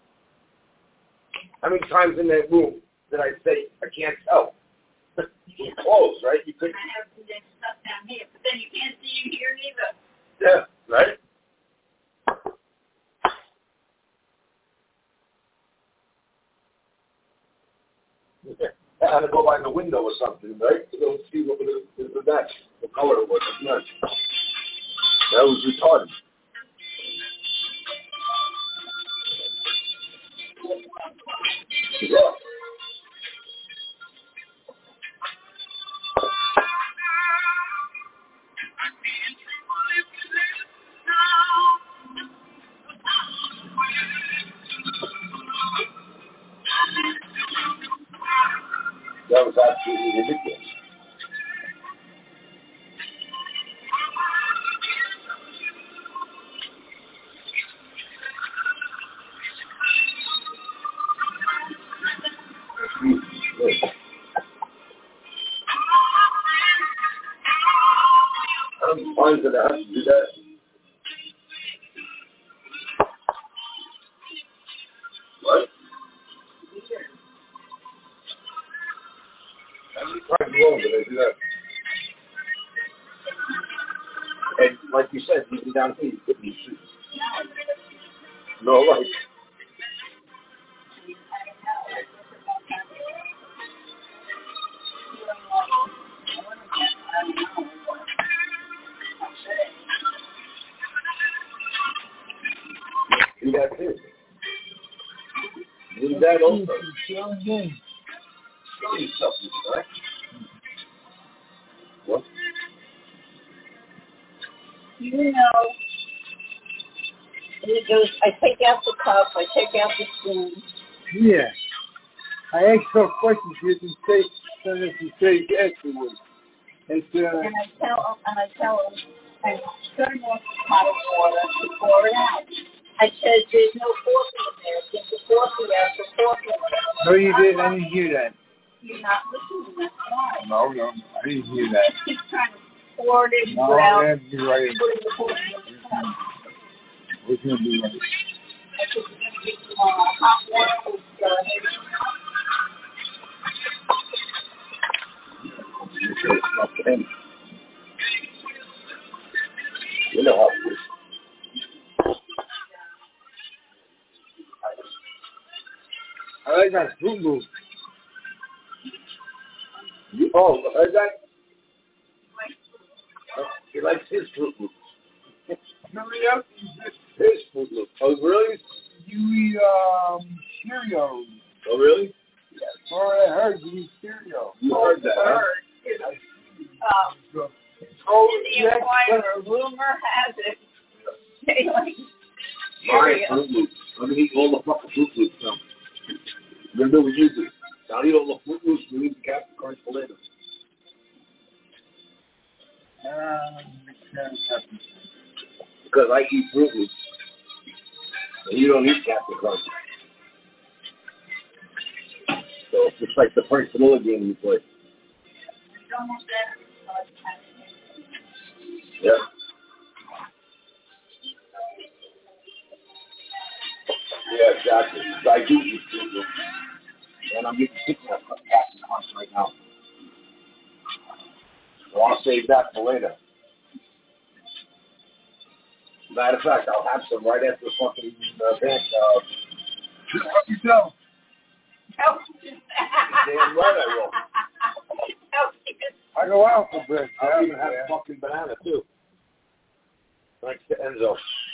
How many times in that room did I say, I can't tell? It was closed, right? You couldn't. I have some stuff down here, but then you can't see in here either. Yeah, right? I had to go by the window or something, right? To go see what was the match, what color it was. That was retarded. Yeah. That was absolutely ridiculous. I'm fine that I have to do that. What? How many times wrong did I do that? And like you said, even down here, you couldn't see. No, right. Do that too. Do that also. Show yourself, right? What? You know, it goes, I take out the cup, I take out the spoon. Yeah. I asked her questions you didn't say, so that you say yes afterwards. It's, And I tell him, I turn off the pot of water to pour it out. I said, there's no fork in there. Get the fork out, the fork in there. no, you didn't. I didn't hear that. You're not listening, that's why. No, I didn't hear that. He's trying to pour it in, No, put out, that'd be right. putting the fork in the pot. What's going to be right? I said, you're going to get some hot water with You know how it is. I like that Fruit Loop. Oh, is that? He likes his Fruit Loops. Nobody else eats His Fruit Loops. Oh, really? You eat Cheerios. Oh, really? Yes. Oh, I heard you eat Cheerios. You heard that, huh? The Inquirer, rumor has it, they like My Fruit Loops. I'm going to eat all the fucking Fruit Loops now. I'm going to do what you do. I'll eat all the Fruit Loops and eat the Captain Crunch for later. Because I eat Fruit Loops. And you don't eat Captain Crunch. So it's just like the Frank Vanilla game you play. Yeah. Yeah, exactly. So I do eat Fruit Loops. And I'm getting sick of Captain Crunch right now. So I'll save that for later. Matter of fact, I'll have some right after fucking event. Help yourself. Damn right I will. I go out for breakfast. I'll even have a fucking banana, too. Thanks to Enzo.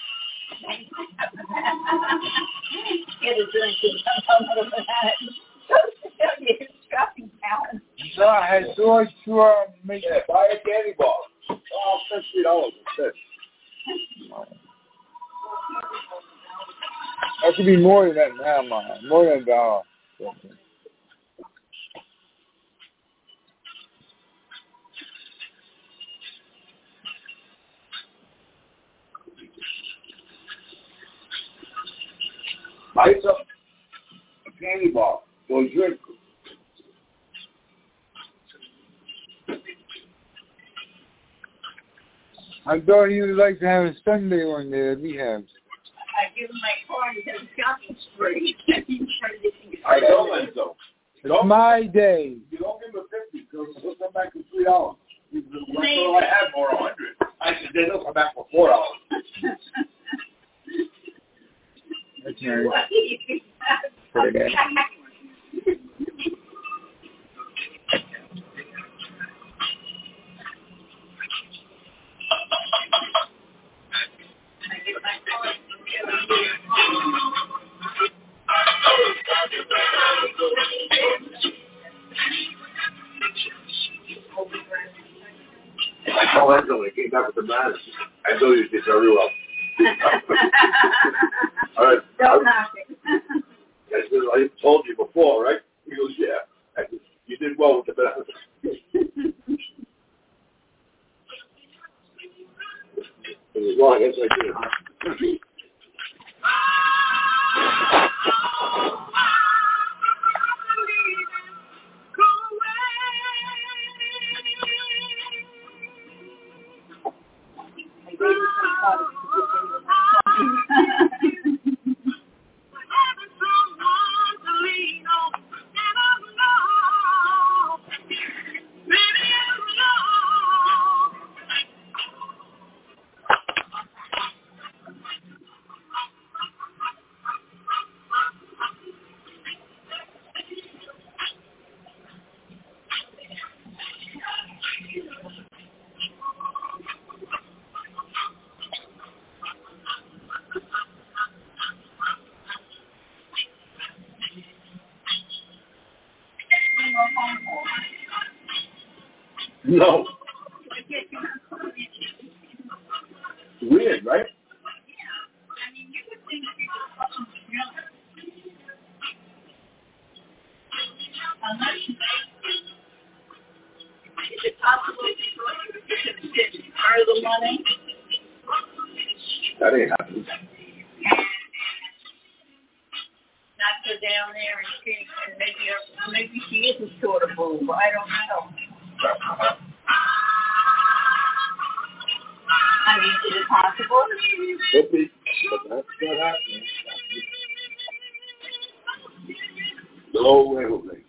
Get a drink and come home with that. You're shopping talent. So I had to make Yeah, buy a candy bar. Oh, I'll spend $3 instead. That could be more than that now, man. More than $1. Buy some a candy bar or a drink. I thought he would like to have a Sunday one day that we have. I give him my card and says shopping spree. I told him so. It's my day. You don't give him a 50 because he'll come back for $3. Well, I have more 100. I said, then he'll come back for $4. That's nice. Pretty good. I told Enzo when he came back with the bananas. I told you did very well. All right. Don't knock it. I said, I told you before, right? He goes, yeah. I said, you did well with the bananas. It was wrong. Yes, I did. No. Weird, right? Is it possible you get part of the money? That ain't happening. Not go down there and see, and maybe she isn't sort of move. I don't know. I mean, is it possible? Could be, but that's not happening. No way, no way.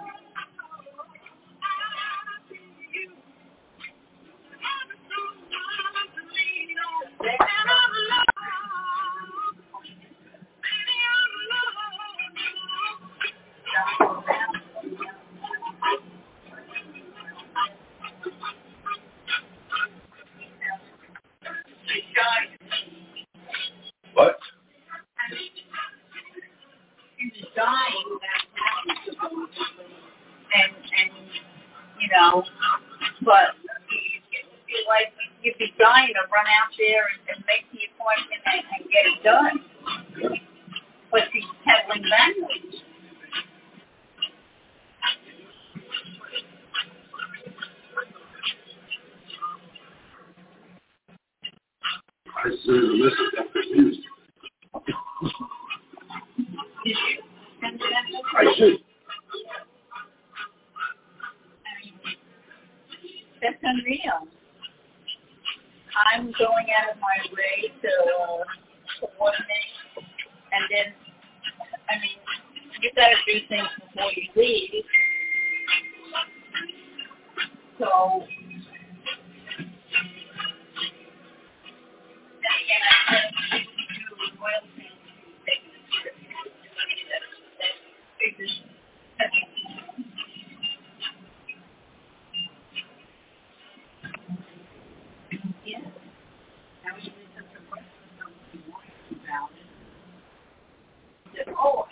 What? He was dying when that happened, supposedly. And you know, but you like you'd be dying to run out there and make the appointment and get it done. But she's peddling backwards. I should listen. I'm confused. Did you send that? I should. That's unreal. I'm going out of my way to coordinate, and then, I mean, you got to do things before you leave. So, then again, I said do oil things. Yeah. I was doing some questions about it. Oh,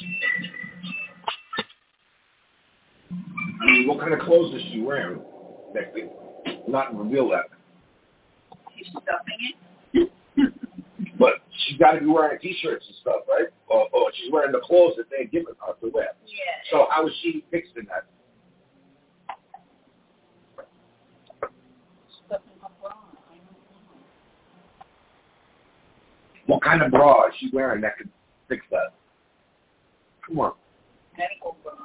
I mean, what kind of clothes is she wearing? next thing. Not reveal that. She's stuffing it. But she's got to be wearing T-shirts and stuff, right? Or she's wearing the clothes that they're giving her to wear. Yeah. So how is she fixing that? Stuffing her bra. I don't know. What kind of bra is she wearing that can fix that? Come on. Medical bra.